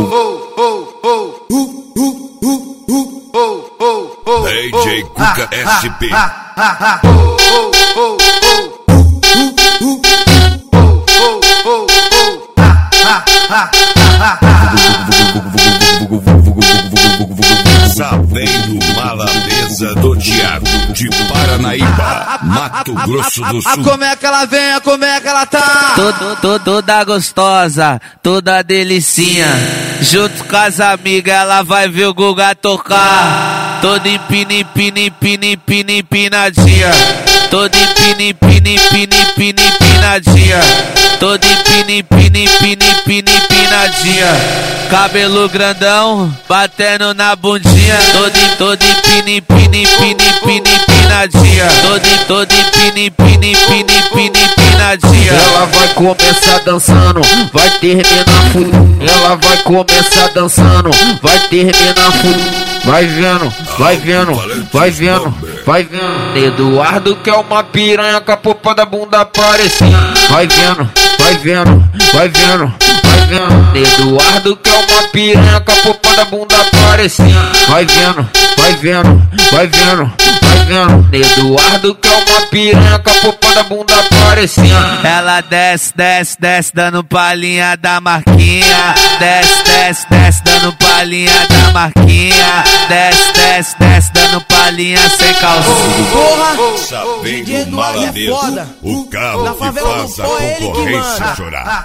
DJ Cuca SP. Sabendo malandeza do Thiago de Paranaíba, Mato Grosso do Sul. Como é que ela vem, como é que ela tá? Toda gostosa, toda delicinha. Junto com as amigas ela vai ver o Guga tocar. Toda empinadinha. Toda empinadinha. Toda empinadinha. Cabelo grandão, batendo na bundinha. Toda empinadinha. Toda empinadinha. Ela vai começar dançando, vai terminar full. Ela vai começar dançando, vai terminar full. Vai vendo, vai vendo, vai vendo, vai vendo. Eduardo que é uma piranha com a popa da bunda aparecendo. Vai vendo, vai vendo, vai vendo, vai vendo. Eduardo que é uma piranha com a popa da bunda aparecendo. Vai vendo, vai vendo, vai vendo, vai vendo. Eduardo que é uma piranha com a popa da bunda aparecendo. Ela desce, dando palhinha da marquinha. Desce, dando palhinha da marquinha. Desce, dando palhinha sem calcinha. Porra! Sabendo malandeza, o carro que faz a concorrência chorar.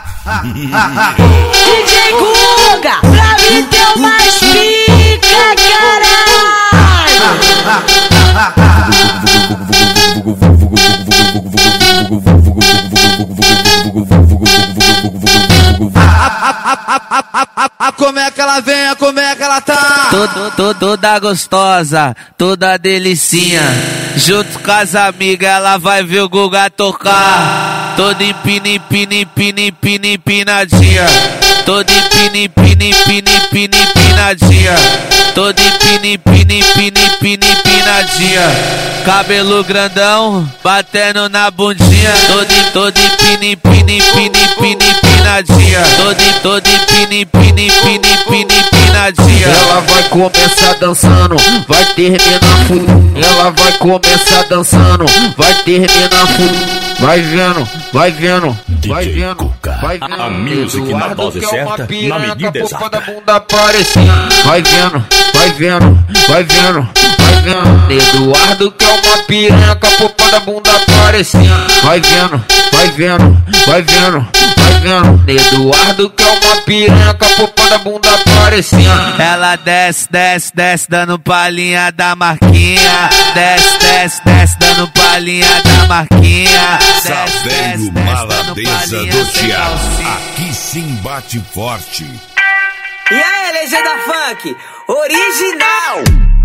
DJ Guga, pra mim teu mais pica, Como é que ela vem, como é que ela tá? Toda gostosa, toda delicinha. Junto com as amigas ela vai ver o Guga tocar. Toda empinadinha. Toda empinadinha. Toda empinadinha. Cabelo grandão, batendo na bundinha. Toda empinadinha. Toda empinadinha. Ela vai começar dançando, vai terminar full. Ela vai começar dançando, vai terminar full. Vai vendo, vai vendo, vai vendo, vai vendo. A music na dose certa, na medida exata. Vai vendo, vai vendo, vai vendo, vai vendo. Eduardo que é uma piranha com a popa da bunda aparecendo. Vai vendo, vai vendo, vai vendo, vai vendo. Eduardo que é uma piranha com a popa da bunda aparecendo. Ela desce, dando palhinha da marquinha. Desce, dando palhinha da marquinha. Sabendo malandeza do Thiago, aqui sim bate forte. E aí, legenda funk, original.